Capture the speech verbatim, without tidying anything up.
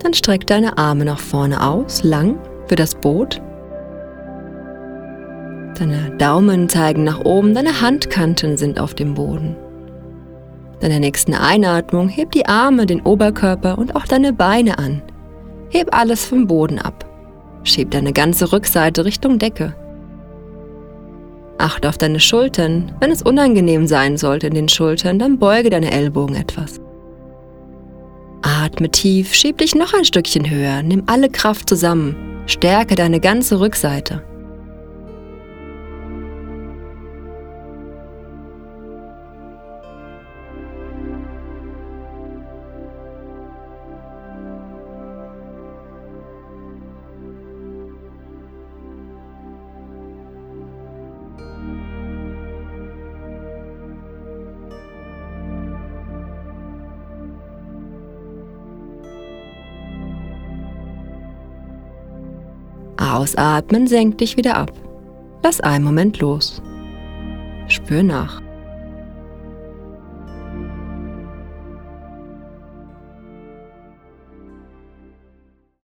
Dann streck deine Arme nach vorne aus, lang für das Boot. Deine Daumen zeigen nach oben, deine Handkanten sind auf dem Boden. Bei der nächsten Einatmung heb die Arme, den Oberkörper und auch deine Beine an. Heb alles vom Boden ab. Schieb deine ganze Rückseite Richtung Decke. Achte auf deine Schultern. Wenn es unangenehm sein sollte in den Schultern, dann beuge deine Ellbogen etwas. Atme tief, schieb dich noch ein Stückchen höher, nimm alle Kraft zusammen, stärke deine ganze Rückseite. Ausatmen senkt dich wieder ab. Lass einen Moment los. Spür nach.